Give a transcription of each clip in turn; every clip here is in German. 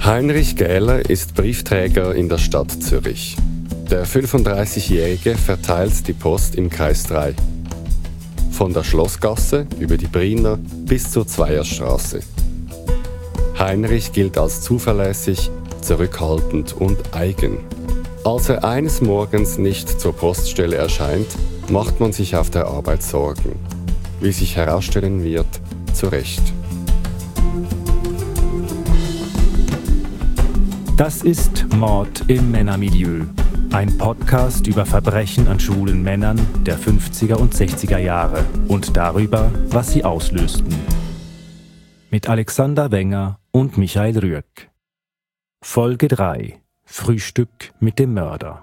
Heinrich Gähler ist Briefträger in der Stadt Zürich. Der 35-Jährige verteilt die Post im Kreis 3. Von der Schlossgasse über die Briner bis zur Zweierstraße. Heinrich gilt als zuverlässig, zurückhaltend und eigen. Als er eines Morgens nicht zur Poststelle erscheint, macht man sich auf der Arbeit Sorgen. Wie sich herausstellen wird, zu Recht. Das ist Mord im Männermilieu. Ein Podcast über Verbrechen an schwulen Männern der 50er und 60er Jahre und darüber, was sie auslösten. Mit Alexander Wenger und Michael Rüegg. Folge 3. Frühstück mit dem Mörder.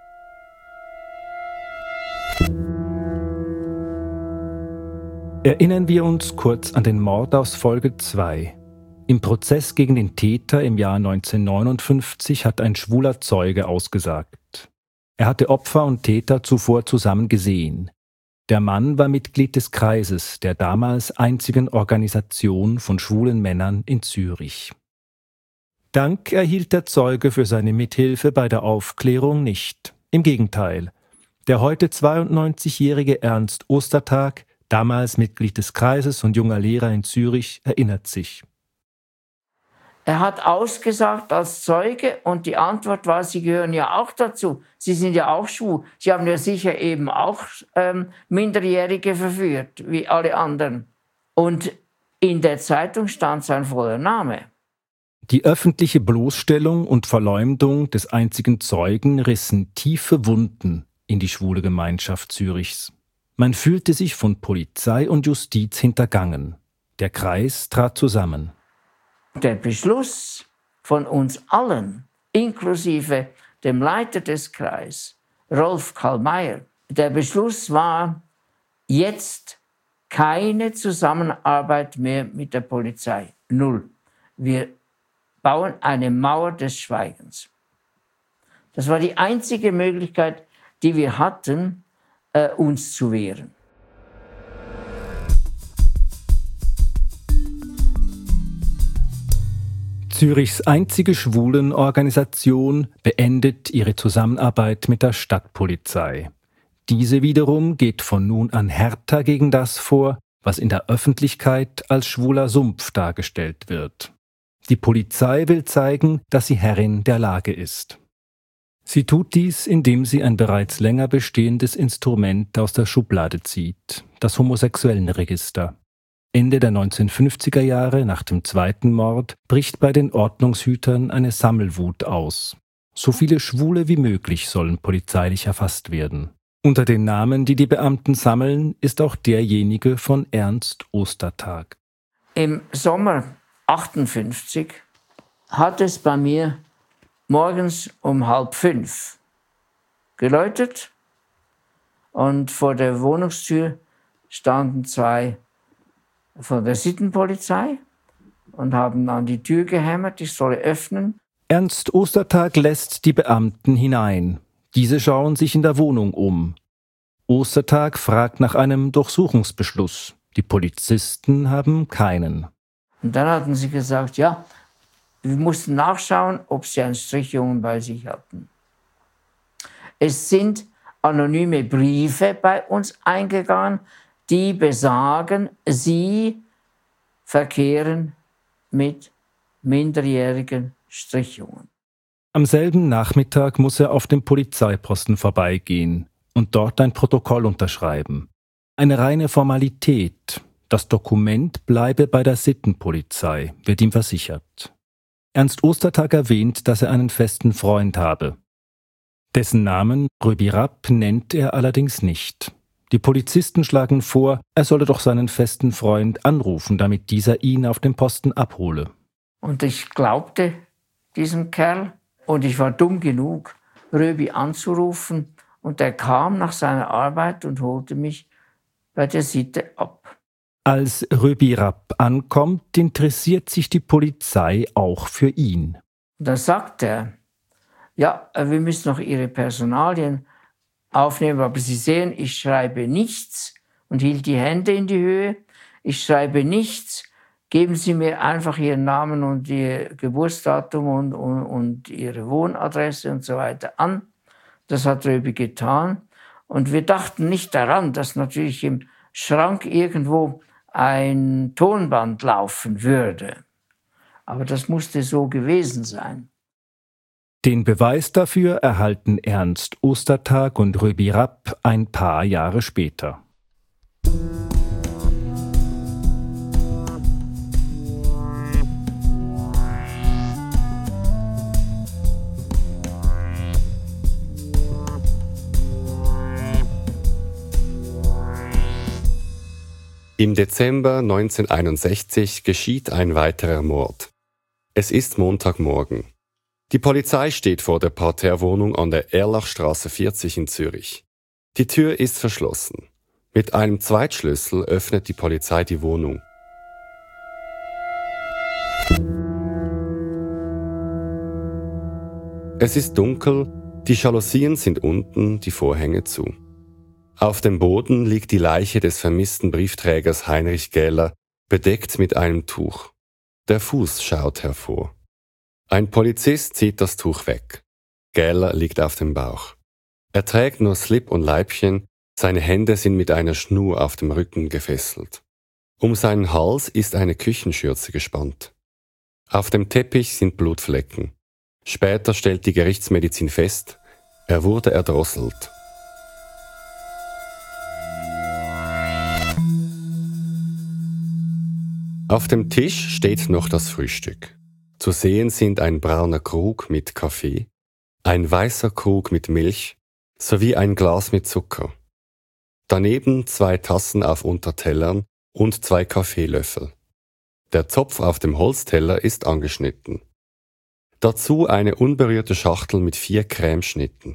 Erinnern wir uns kurz an den Mord aus Folge 2. Im Prozess gegen den Täter im Jahr 1959 hat ein schwuler Zeuge ausgesagt. Er hatte Opfer und Täter zuvor zusammen gesehen. Der Mann war Mitglied des Kreises, der damals einzigen Organisation von schwulen Männern in Zürich. Dank erhielt der Zeuge für seine Mithilfe bei der Aufklärung nicht. Im Gegenteil. Der heute 92-jährige Ernst Ostertag, damals Mitglied des Kreises und junger Lehrer in Zürich, erinnert sich. Er hat ausgesagt als Zeuge und die Antwort war, Sie gehören ja auch dazu. Sie sind ja auch schwul. Sie haben ja sicher eben auch Minderjährige verführt, wie alle anderen. Und in der Zeitung stand sein voller Name. Die öffentliche Bloßstellung und Verleumdung des einzigen Zeugen rissen tiefe Wunden in die schwule Gemeinschaft Zürichs. Man fühlte sich von Polizei und Justiz hintergangen. Der Kreis trat zusammen. Der Beschluss von uns allen, inklusive dem Leiter des Kreises, Rolf Kallmeier, der Beschluss war, jetzt keine Zusammenarbeit mehr mit der Polizei. Null. Wir bauen eine Mauer des Schweigens. Das war die einzige Möglichkeit, die wir hatten, uns zu wehren. Zürichs einzige Schwulenorganisation beendet ihre Zusammenarbeit mit der Stadtpolizei. Diese wiederum geht von nun an härter gegen das vor, was in der Öffentlichkeit als schwuler Sumpf dargestellt wird. Die Polizei will zeigen, dass sie Herrin der Lage ist. Sie tut dies, indem sie ein bereits länger bestehendes Instrument aus der Schublade zieht, das Homosexuellenregister. Ende der 1950er Jahre, nach dem zweiten Mord, bricht bei den Ordnungshütern eine Sammelwut aus. So viele Schwule wie möglich sollen polizeilich erfasst werden. Unter den Namen, die die Beamten sammeln, ist auch derjenige von Ernst Ostertag. Im Sommer 1958 hat es bei mir morgens um 4:30 geläutet und vor der Wohnungstür standen zwei von der Sittenpolizei und haben an die Tür gehämmert, ich solle öffnen. Ernst Ostertag lässt die Beamten hinein. Diese schauen sich in der Wohnung um. Ostertag fragt nach einem Durchsuchungsbeschluss. Die Polizisten haben keinen. Und dann hatten sie gesagt, ja, wir mussten nachschauen, ob sie einen Strichjungen bei sich hatten. Es sind anonyme Briefe bei uns eingegangen, die besagen, sie verkehren mit minderjährigen Strichjungen. Am selben Nachmittag muss er auf dem Polizeiposten vorbeigehen und dort ein Protokoll unterschreiben. Eine reine Formalität. Das Dokument bleibe bei der Sittenpolizei, wird ihm versichert. Ernst Ostertag erwähnt, dass er einen festen Freund habe. Dessen Namen, Röbi Rapp, nennt er allerdings nicht. Die Polizisten schlagen vor, er solle doch seinen festen Freund anrufen, damit dieser ihn auf dem Posten abhole. Und ich glaubte diesem Kerl und ich war dumm genug, Röbi anzurufen und er kam nach seiner Arbeit und holte mich bei der Sitte ab. Als Röbi Rapp ankommt, interessiert sich die Polizei auch für ihn. Und dann sagt er, ja, wir müssen noch Ihre Personalien aufnehmen, aber Sie sehen, ich schreibe nichts und hielt die Hände in die Höhe. Ich schreibe nichts geben Sie mir einfach Ihren Namen und Ihr Geburtsdatum und Ihre Wohnadresse und so weiter an. Das hat Röbi getan. Und wir dachten nicht daran, dass natürlich im Schrank irgendwo ein Tonband laufen würde. Aber das musste so gewesen sein. Den Beweis dafür erhalten Ernst Ostertag und Röbi Rapp ein paar Jahre später. Im Dezember 1961 geschieht ein weiterer Mord. Es ist Montagmorgen. Die Polizei steht vor der Parterrewohnung an der Erlachstraße 40 in Zürich. Die Tür ist verschlossen. Mit einem Zweitschlüssel öffnet die Polizei die Wohnung. Es ist dunkel, die Jalousien sind unten, die Vorhänge zu. Auf dem Boden liegt die Leiche des vermissten Briefträgers Heinrich Gähler, bedeckt mit einem Tuch. Der Fuß schaut hervor. Ein Polizist zieht das Tuch weg. Gähler liegt auf dem Bauch. Er trägt nur Slip und Leibchen, seine Hände sind mit einer Schnur auf dem Rücken gefesselt. Um seinen Hals ist eine Küchenschürze gespannt. Auf dem Teppich sind Blutflecken. Später stellt die Gerichtsmedizin fest, er wurde erdrosselt. Auf dem Tisch steht noch das Frühstück. Zu sehen sind ein brauner Krug mit Kaffee, ein weißer Krug mit Milch sowie ein Glas mit Zucker. Daneben 2 Tassen auf Untertellern und 2 Kaffeelöffel. Der Zopf auf dem Holzteller ist angeschnitten. Dazu eine unberührte Schachtel mit 4 Cremeschnitten.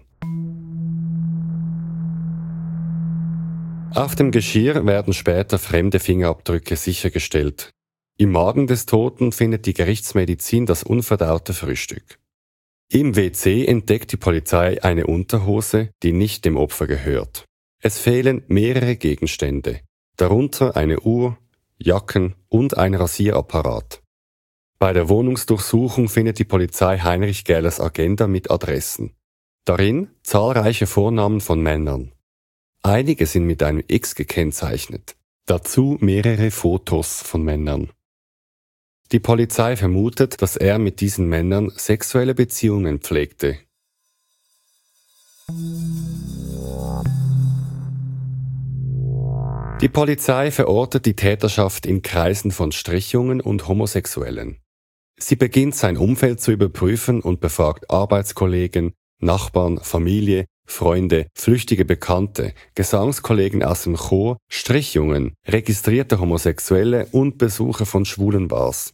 Auf dem Geschirr werden später fremde Fingerabdrücke sichergestellt. Im Magen des Toten findet die Gerichtsmedizin das unverdaute Frühstück. Im WC entdeckt die Polizei eine Unterhose, die nicht dem Opfer gehört. Es fehlen mehrere Gegenstände, darunter eine Uhr, Jacken und ein Rasierapparat. Bei der Wohnungsdurchsuchung findet die Polizei Heinrich Gählers Agenda mit Adressen. Darin zahlreiche Vornamen von Männern. Einige sind mit einem X gekennzeichnet. Dazu mehrere Fotos von Männern. Die Polizei vermutet, dass er mit diesen Männern sexuelle Beziehungen pflegte. Die Polizei verortet die Täterschaft in Kreisen von Strichjungen und Homosexuellen. Sie beginnt sein Umfeld zu überprüfen und befragt Arbeitskollegen, Nachbarn, Familie, Freunde, flüchtige Bekannte, Gesangskollegen aus dem Chor, Strichjungen, registrierte Homosexuelle und Besucher von Schwulenbars.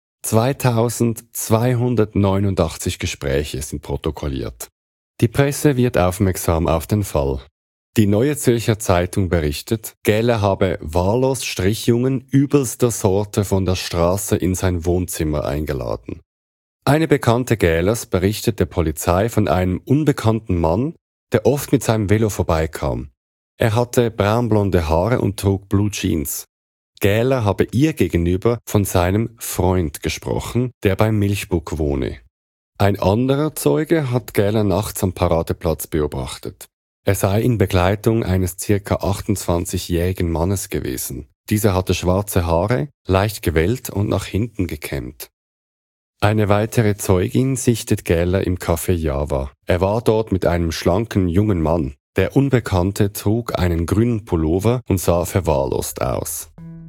2289 Gespräche sind protokolliert. Die Presse wird aufmerksam auf den Fall. Die Neue Zürcher Zeitung berichtet, Gähler habe wahllos Strichjungen übelster Sorte von der Straße in sein Wohnzimmer eingeladen. Eine Bekannte Gählers berichtet der Polizei von einem unbekannten Mann, der oft mit seinem Velo vorbeikam. Er hatte braunblonde Haare und trug Blue Jeans. Gähler habe ihr gegenüber von seinem Freund gesprochen, der beim Milchbuck wohne. Ein anderer Zeuge hat Gähler nachts am Paradeplatz beobachtet. Er sei in Begleitung eines ca. 28-jährigen Mannes gewesen. Dieser hatte schwarze Haare, leicht gewellt und nach hinten gekämmt. Eine weitere Zeugin sichtet Gähler im Café Java. Er war dort mit einem schlanken jungen Mann. Der Unbekannte trug einen grünen Pullover und sah verwahrlost aus.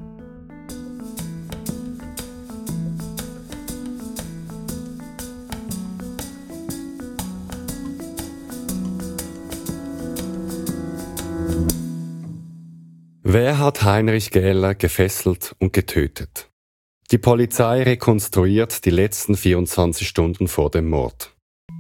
Wer hat Heinrich Gähler gefesselt und getötet? Die Polizei rekonstruiert die letzten 24 Stunden vor dem Mord.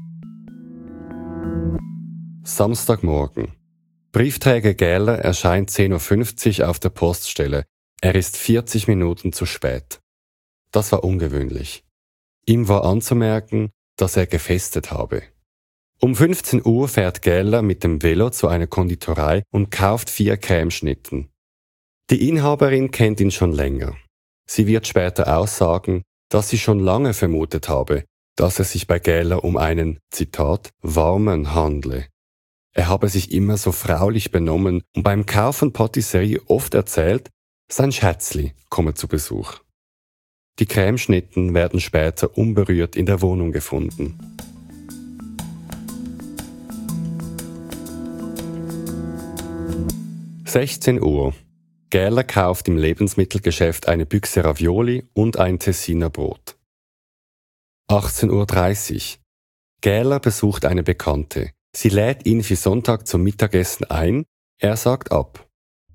Samstagmorgen. Briefträger Gähler erscheint 10:50 Uhr auf der Poststelle. Er ist 40 Minuten zu spät. Das war ungewöhnlich. Ihm war anzumerken, dass er gefestet habe. Um 15 Uhr fährt Gähler mit dem Velo zu einer Konditorei und kauft 4 Cremeschnitten. Die Inhaberin kennt ihn schon länger. Sie wird später aussagen, dass sie schon lange vermutet habe, dass es sich bei Gähler um einen, Zitat, warmen handle. Er habe sich immer so fraulich benommen und beim Kauf von Patisserie oft erzählt, sein Schätzli komme zu Besuch. Die Cremeschnitten werden später unberührt in der Wohnung gefunden. (16 Uhr). Gähler kauft im Lebensmittelgeschäft eine Büchse Ravioli und ein Tessiner Brot. 18:30 Uhr. Gähler besucht eine Bekannte. Sie lädt ihn für Sonntag zum Mittagessen ein. Er sagt ab.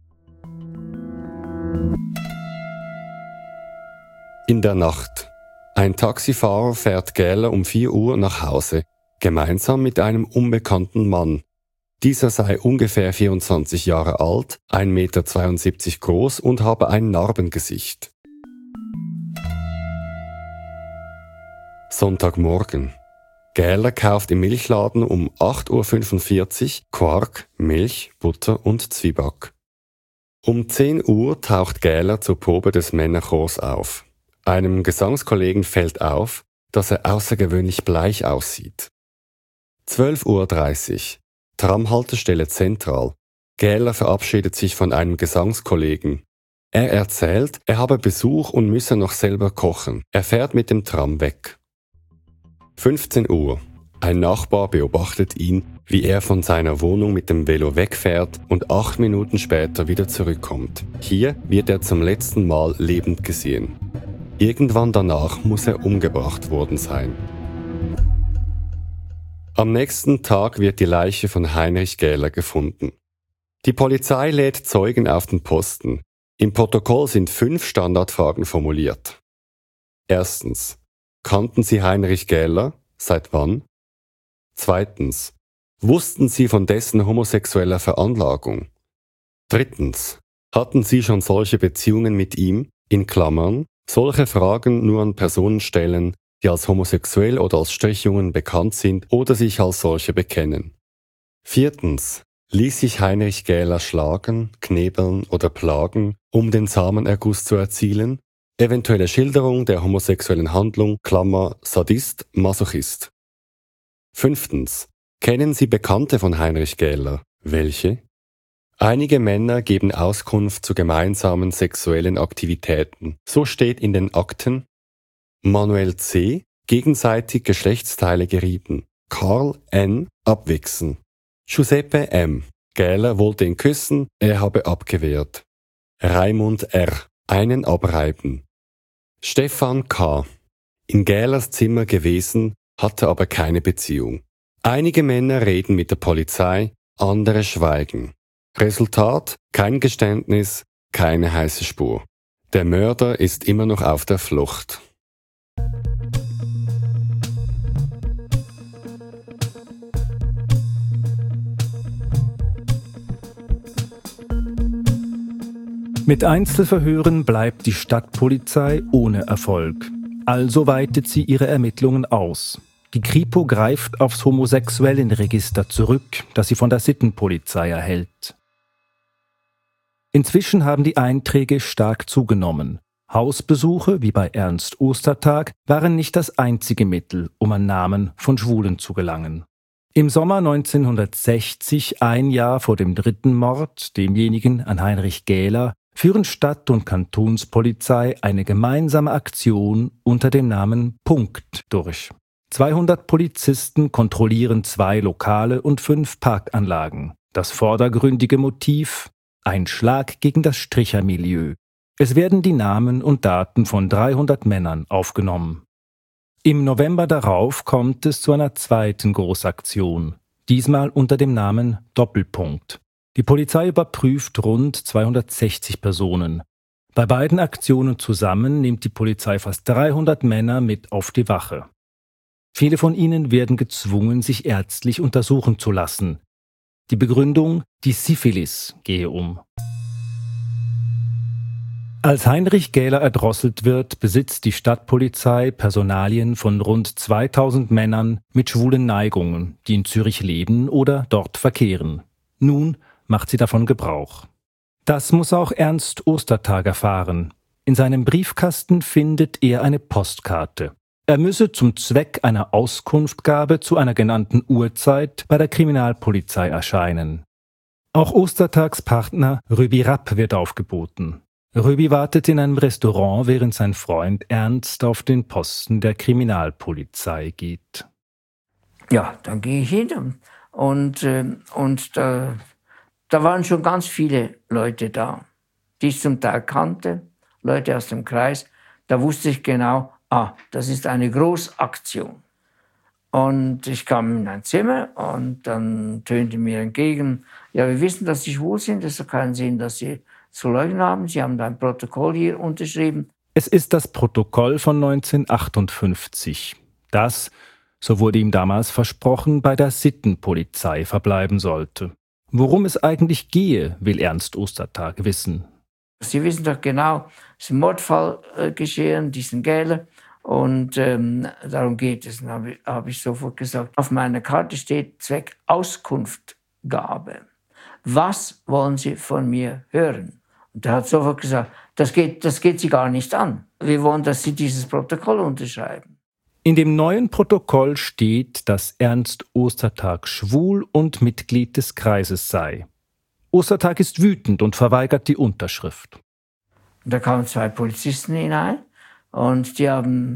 In der Nacht. Ein Taxifahrer fährt Gähler um 4 Uhr nach Hause, gemeinsam mit einem unbekannten Mann. Dieser sei ungefähr 24 Jahre alt, 1,72 Meter groß und habe ein Narbengesicht. Sonntagmorgen. Gähler kauft im Milchladen um 8:45 Uhr Quark, Milch, Butter und Zwieback. Um 10 Uhr taucht Gähler zur Probe des Männerchors auf. Einem Gesangskollegen fällt auf, dass er außergewöhnlich bleich aussieht. 12:30 Uhr. Tramhaltestelle Zentral. Gähler verabschiedet sich von einem Gesangskollegen. Er erzählt, er habe Besuch und müsse noch selber kochen. Er fährt mit dem Tram weg. 15 Uhr. Ein Nachbar beobachtet ihn, wie er von seiner Wohnung mit dem Velo wegfährt und 8 Minuten später wieder zurückkommt. Hier wird er zum letzten Mal lebend gesehen. Irgendwann danach muss er umgebracht worden sein. Am nächsten Tag wird die Leiche von Heinrich Gähler gefunden. Die Polizei lädt Zeugen auf den Posten. Im Protokoll sind 5 Standardfragen formuliert. Erstens. Kannten Sie Heinrich Gähler? Seit wann? Zweitens. Wussten Sie von dessen homosexueller Veranlagung? Drittens. Hatten Sie schon solche Beziehungen mit ihm? In Klammern. Solche Fragen nur an Personen stellen, die als homosexuell oder als Strichjungen bekannt sind oder sich als solche bekennen. Viertens. Ließ sich Heinrich Gähler schlagen, knebeln oder plagen, um den Samenerguss zu erzielen? Eventuelle Schilderung der homosexuellen Handlung, Klammer, Sadist, Masochist. Fünftens. Kennen Sie Bekannte von Heinrich Gähler? Welche? Einige Männer geben Auskunft zu gemeinsamen sexuellen Aktivitäten. So steht in den Akten: Manuel C. gegenseitig Geschlechtsteile gerieben. Karl N. abwichsen. Giuseppe M. Gähler wollte ihn küssen, er habe abgewehrt. Raimund R. einen abreiben. Stefan K. in Gählers Zimmer gewesen, hatte aber keine Beziehung. Einige Männer reden mit der Polizei, andere schweigen. Resultat: kein Geständnis, keine heiße Spur. Der Mörder ist immer noch auf der Flucht. Mit Einzelverhören bleibt die Stadtpolizei ohne Erfolg. Also weitet sie ihre Ermittlungen aus. Die Kripo greift aufs Homosexuellenregister zurück, das sie von der Sittenpolizei erhält. Inzwischen haben die Einträge stark zugenommen. Hausbesuche, wie bei Ernst Ostertag, waren nicht das einzige Mittel, um an Namen von Schwulen zu gelangen. Im Sommer 1960, ein Jahr vor dem 3. Mord, demjenigen an Heinrich Gähler, führen Stadt- und Kantonspolizei eine gemeinsame Aktion unter dem Namen Punkt durch. 200 Polizisten kontrollieren 2 Lokale und 5 Parkanlagen. Das vordergründige Motiv: ein Schlag gegen das Strichermilieu. Es werden die Namen und Daten von 300 Männern aufgenommen. Im November darauf kommt es zu einer zweiten Großaktion, diesmal unter dem Namen Doppelpunkt. Die Polizei überprüft rund 260 Personen. Bei beiden Aktionen zusammen nimmt die Polizei fast 300 Männer mit auf die Wache. Viele von ihnen werden gezwungen, sich ärztlich untersuchen zu lassen. Die Begründung: die Syphilis gehe um. Als Heinrich Gähler erdrosselt wird, besitzt die Stadtpolizei Personalien von rund 2000 Männern mit schwulen Neigungen, die in Zürich leben oder dort verkehren. Nun macht sie davon Gebrauch. Das muss auch Ernst Ostertag erfahren. In seinem Briefkasten findet er eine Postkarte. Er müsse zum Zweck einer Auskunftgabe zu einer genannten Uhrzeit bei der Kriminalpolizei erscheinen. Auch Ostertagspartner Rübi Rapp wird aufgeboten. Rübi wartet in einem Restaurant, während sein Freund Ernst auf den Posten der Kriminalpolizei geht. Ja, dann gehe ich hin und da waren schon ganz viele Leute da, die ich zum Teil kannte, Leute aus dem Kreis. Da wusste ich genau, das ist eine Großaktion. Und ich kam in ein Zimmer und dann tönte mir entgegen, ja, wir wissen, dass Sie schwul sind, es hat keinen Sinn, dass Sie zu leugnen haben. Sie haben ein Protokoll hier unterschrieben. Es ist das Protokoll von 1958, das, so wurde ihm damals versprochen, bei der Sittenpolizei verbleiben sollte. Worum es eigentlich gehe, will Ernst Ostertag wissen. Sie wissen doch genau, es ist ein Mordfall geschehen, diesen Gäler. Und darum geht es. Dann habe ich sofort gesagt, auf meiner Karte steht Zweck Auskunftgabe. Was wollen Sie von mir hören? Und er hat sofort gesagt, das geht Sie gar nicht an. Wir wollen, dass Sie dieses Protokoll unterschreiben. In dem neuen Protokoll steht, dass Ernst Ostertag schwul und Mitglied des Kreises sei. Ostertag ist wütend und verweigert die Unterschrift. Und da kamen 2 Polizisten hinein. Und die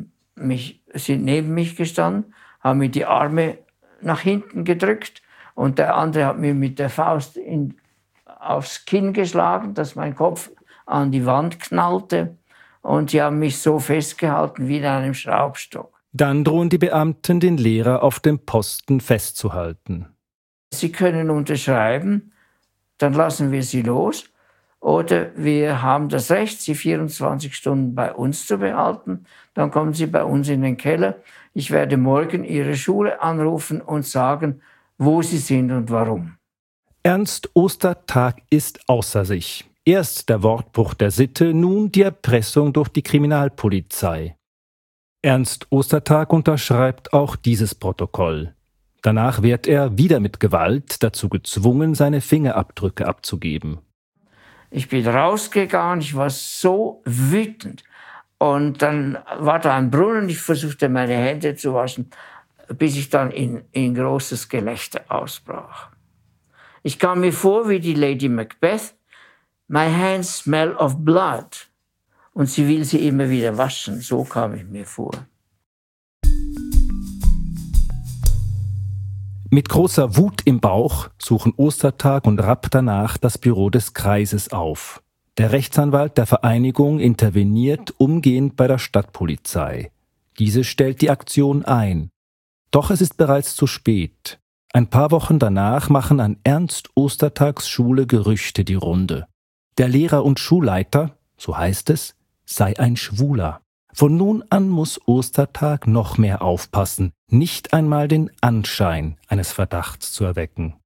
sind neben mich gestanden, haben mir die Arme nach hinten gedrückt und der andere hat mir mit der Faust aufs Kinn geschlagen, dass mein Kopf an die Wand knallte. Und sie haben mich so festgehalten wie in einem Schraubstock. Dann drohen die Beamten, den Lehrer auf dem Posten festzuhalten. Sie können unterschreiben, dann lassen wir Sie los. Oder wir haben das Recht, Sie 24 Stunden bei uns zu behalten. Dann kommen Sie bei uns in den Keller. Ich werde morgen Ihre Schule anrufen und sagen, wo Sie sind und warum. Ernst Ostertag ist außer sich. Erst der Wortbruch der Sitte, nun die Erpressung durch die Kriminalpolizei. Ernst Ostertag unterschreibt auch dieses Protokoll. Danach wird er wieder mit Gewalt dazu gezwungen, seine Fingerabdrücke abzugeben. Ich bin rausgegangen, ich war so wütend. Und dann war da ein Brunnen, ich versuchte meine Hände zu waschen, bis ich dann in großes Gelächter ausbrach. Ich kam mir vor wie die Lady Macbeth. My hands smell of blood. Und sie will sie immer wieder waschen, so kam ich mir vor. Mit großer Wut im Bauch suchen Ostertag und Rapp danach das Büro des Kreises auf. Der Rechtsanwalt der Vereinigung interveniert umgehend bei der Stadtpolizei. Diese stellt die Aktion ein. Doch es ist bereits zu spät. Ein paar Wochen danach machen an Ernst Ostertags Schule Gerüchte die Runde. Der Lehrer und Schulleiter, so heißt es, sei ein Schwuler. Von nun an muss Ostertag noch mehr aufpassen, nicht einmal den Anschein eines Verdachts zu erwecken.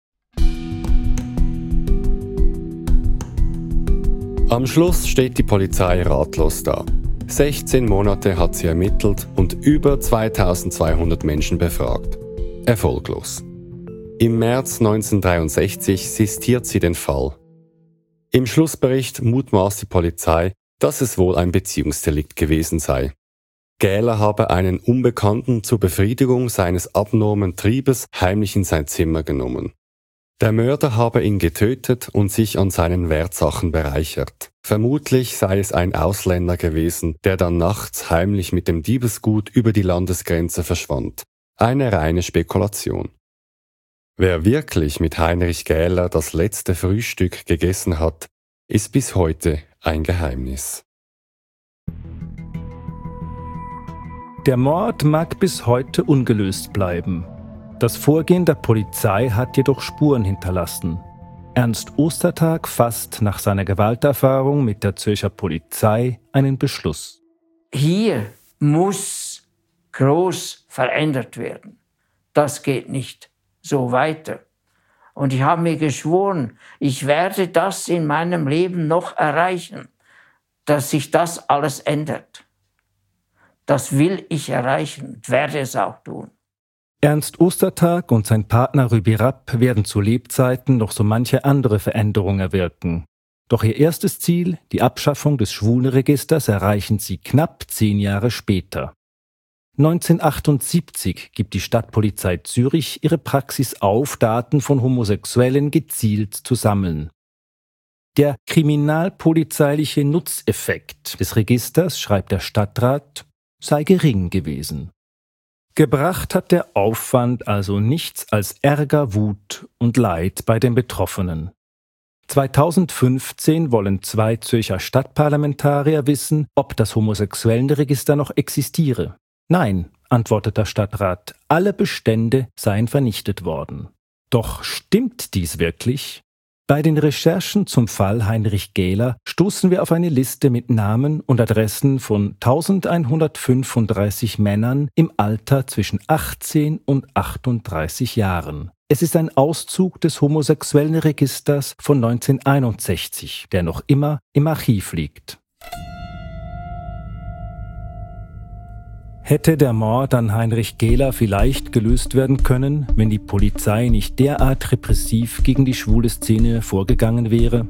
Am Schluss steht die Polizei ratlos da. 16 Monate hat sie ermittelt und über 2200 Menschen befragt. Erfolglos. Im März 1963 sistiert sie den Fall. Im Schlussbericht mutmaßt die Polizei, dass es wohl ein Beziehungsdelikt gewesen sei. Gähler habe einen Unbekannten zur Befriedigung seines abnormen Triebes heimlich in sein Zimmer genommen. Der Mörder habe ihn getötet und sich an seinen Wertsachen bereichert. Vermutlich sei es ein Ausländer gewesen, der dann nachts heimlich mit dem Diebesgut über die Landesgrenze verschwand. Eine reine Spekulation. Wer wirklich mit Heinrich Gähler das letzte Frühstück gegessen hat, ist bis heute ein Geheimnis. Der Mord mag bis heute ungelöst bleiben. Das Vorgehen der Polizei hat jedoch Spuren hinterlassen. Ernst Ostertag fasst nach seiner Gewalterfahrung mit der Zürcher Polizei einen Beschluss. Hier muss groß verändert werden. Das geht nicht so weiter. Und ich habe mir geschworen, ich werde das in meinem Leben noch erreichen, dass sich das alles ändert. Das will ich erreichen und werde es auch tun. Ernst Ostertag und sein Partner Rübi Rapp werden zu Lebzeiten noch so manche andere Veränderung erwirken. Doch ihr erstes Ziel, die Abschaffung des Schwulenregisters, erreichen sie knapp 10 Jahre später. 1978 gibt die Stadtpolizei Zürich ihre Praxis auf, Daten von Homosexuellen gezielt zu sammeln. Der kriminalpolizeiliche Nutzeffekt des Registers, schreibt der Stadtrat, sei gering gewesen. Gebracht hat der Aufwand also nichts als Ärger, Wut und Leid bei den Betroffenen. 2015 wollen 2 Zürcher Stadtparlamentarier wissen, ob das Homosexuellenregister noch existiere. Nein, antwortet der Stadtrat, alle Bestände seien vernichtet worden. Doch stimmt dies wirklich? Bei den Recherchen zum Fall Heinrich Gähler stoßen wir auf eine Liste mit Namen und Adressen von 1135 Männern im Alter zwischen 18 und 38 Jahren. Es ist ein Auszug des Homosexuellenregisters von 1961, der noch immer im Archiv liegt. Hätte der Mord an Heinrich Gähler vielleicht gelöst werden können, wenn die Polizei nicht derart repressiv gegen die schwule Szene vorgegangen wäre?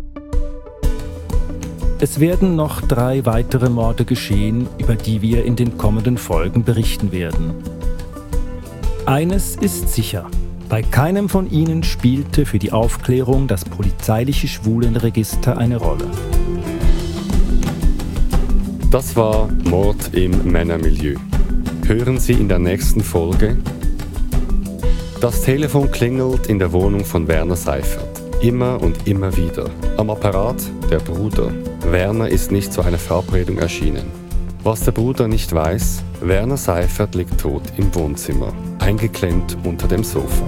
Es werden noch 3 weitere Morde geschehen, über die wir in den kommenden Folgen berichten werden. Eines ist sicher: Bei keinem von ihnen spielte für die Aufklärung das polizeiliche Schwulenregister eine Rolle. Das war Mord im Männermilieu. Hören Sie in der nächsten Folge: Das Telefon klingelt in der Wohnung von Werner Seifert. Immer und immer wieder. Am Apparat der Bruder. Werner ist nicht zu einer Verabredung erschienen. Was der Bruder nicht weiß: Werner Seifert liegt tot im Wohnzimmer, eingeklemmt unter dem Sofa.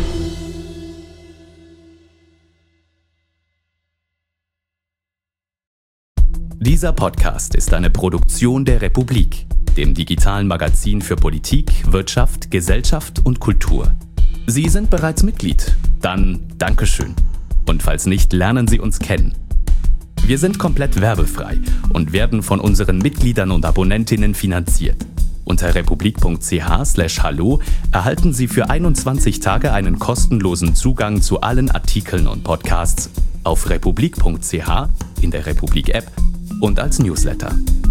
Dieser Podcast ist eine Produktion der Republik, dem digitalen Magazin für Politik, Wirtschaft, Gesellschaft und Kultur. Sie sind bereits Mitglied? Dann Dankeschön. Und falls nicht, lernen Sie uns kennen. Wir sind komplett werbefrei und werden von unseren Mitgliedern und Abonnentinnen finanziert. Unter republik.ch/hallo erhalten Sie für 21 Tage einen kostenlosen Zugang zu allen Artikeln und Podcasts auf republik.ch, in der Republik-App und als Newsletter.